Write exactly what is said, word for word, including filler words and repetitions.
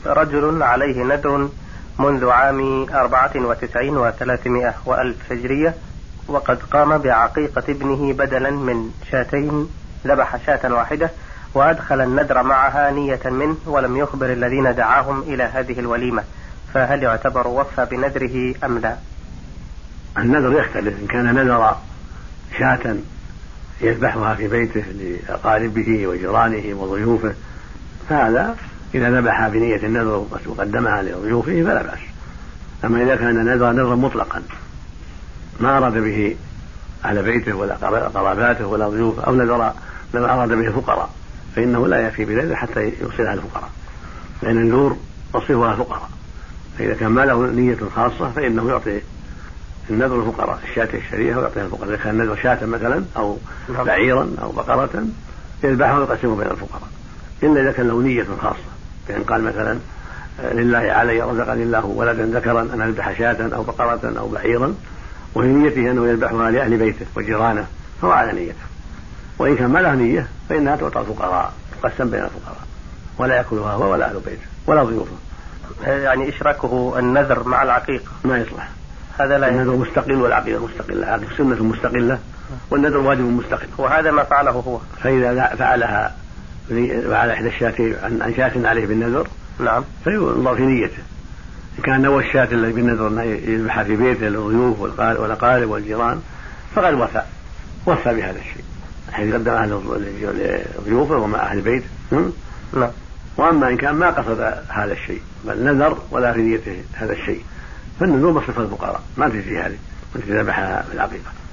رجل عليه نذر منذ عام أربعة وتسعين وثلاثمائة وألف هجرية، وقد قام بعقيقة ابنه بدلا من شاتين، ذبح شاة واحدة وأدخل النذر معها نية منه ولم يخبر الذين دعاهم إلى هذه الوليمة، فهل يعتبر وفى بنذره أم لا؟ النذر يختلف، إن كان نذر شاة يذبحها في بيته لأقاربه وجيرانه وضيوفه فهذا إذا ذبح بنية النذر وقدمها لضيوفه فلا بأس. أما إذا كان نذر نذرا مطلقا ما أراد به أهل بيته ولا قراباته ولا ضيوفه، أو نذر لما أراد به الفقراء، فإنه لا يكفي بذلك حتى يوصلها الفقراء، لأن النذور تصرفها الفقراء. فإذا كان ما له نية خاصة فإنه يعطي النذر الفقراء، الشاة الشريعة ويعطيها الفقراء. إذا كان النذر شاة مثلا أو بعيرا أو بقرة يذبحها ويقسمه بين الفقراء، إلا إذا كان له نية خاصة، كان قال مثلا لله علي رزقني الله ولدا ذكرا أن أذبح شاة أو بقرة أو بعيرا، وفي نيته أنه يذبحها لأهل بيته وجيرانه فهو على نيته. وإن كان ما له نية فإنها تعطى الفقراء، تقسم بين الفقراء، ولا يأكلها هو ولا أهل بيته ولا ضيوفه. يعني إشراكه النذر مع العقيقة ما يصلح، هذا لا النذر مستقل والعقيقة مستقلة، العقيقة سنة مستقلة والنذر واجب مستقل، وهذا ما فعله هو. فإذا فعلها على إحدى الشاتين عن شاة عليه بالنذر نعم فينظر في نيته. إن كان نوى الشاة الذي بالنذر يذبحها في بيته للضيوف والأقارب والجيران فقد وفى وفى بهذا الشيء، حيث قدمها لضيوفه ومع أهل البيت. نعم. وأما إن كان ما قصد هذا الشيء بل نذر ولا في نيته هذا الشيء فالنذور مصرف الفقراء ما تجزي هذه وتذبحها بالعقيقة.